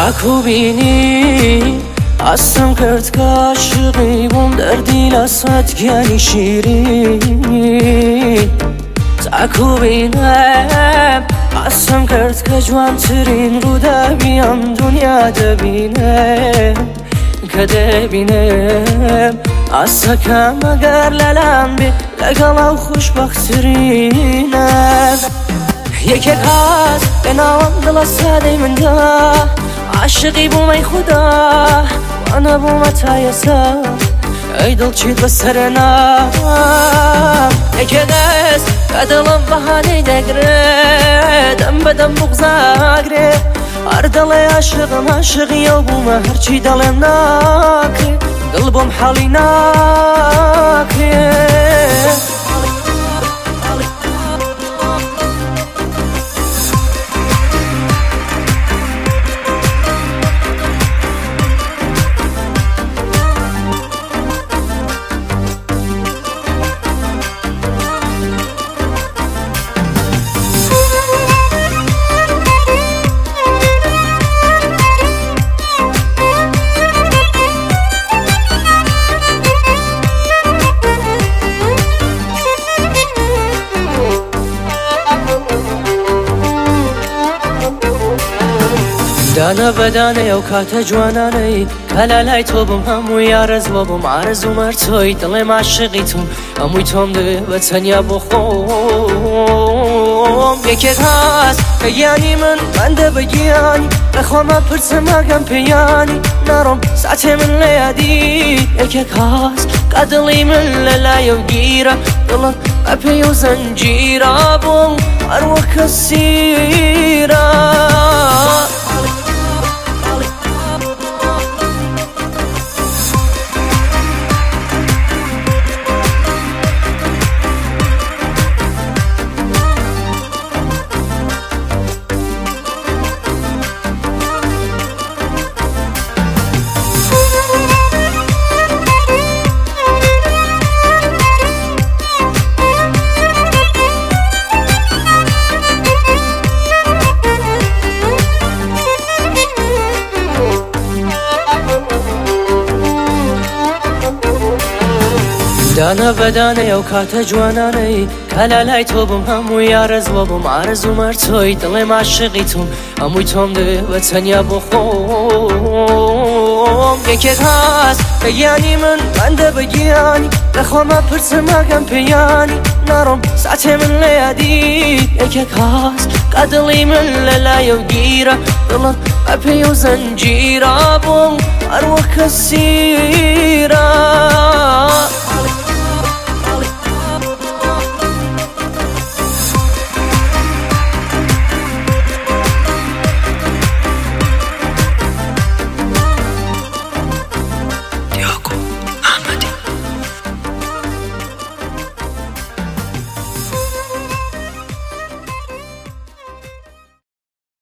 چاکو بینی ئەسم کرد کە عاشقی بووم دەردی لە سەد گیانی شیرین چاکو بینم ئەسم کرد کە جوانترین ڕووداوی ئەم دنیا دەبینم کە دەبینم ئاسەکەم ئەگەر لەلام بێ لەگەڵ ئەو خوشبەختترینم یەکێک هات لە ناوەم دڵە سادەی مندا عاشقی بوومەی خودا وانە بوومە تا ئێستا ئەی دڵچیت بەسەرە نام یەکێ دەست کە دڵم بەهانەی دەگرێت دەم بەدەم بغزاگرێ هەر دەڵێ عاشقم عاشقیە و بوومە هەرچی دەڵێم ناکرێت دڵ بۆم حاڵی ناکرێت دانە بەدانەی ئەو کاتە جوانانەی کە لە لای تۆ بم هەمووی ئارەزوە بم ئارەزومەر تۆی دڵێم عاشقی توم هەمووی تۆم دەوێ بە تەنیا بۆ خۆم یەکێک هاست کە گیانی من بەندە بە گیانی لەخۆمە پرسم ئەگەم پێیانی ناڕۆم ساتێ من لە یادی یەکێک هاست کە دڵی من لە لایە و گیرە دڵم بە پێی و زەنجیرە بووم هەروە کەسیرە دانە بەدانەی ئەو کاتە جوانانەی کە لە لای تۆ بم هەمووی ئارەزوە بم ئارەزومەر تۆی دڵێم عاشقی توم هەمووی تۆم دەوێ بە تەنیا بۆ خۆم یەکێک هاست کە گیانی من بەندە بە گیانی لەخۆمە پرسم ئەگەم پێیانی ناڕۆم ساتێ من لە یادی یەکێک هاست کە دڵی من لە لایە و گیرە دڵم بە پێی و زەنجیرە بووم هەروە کەسیرە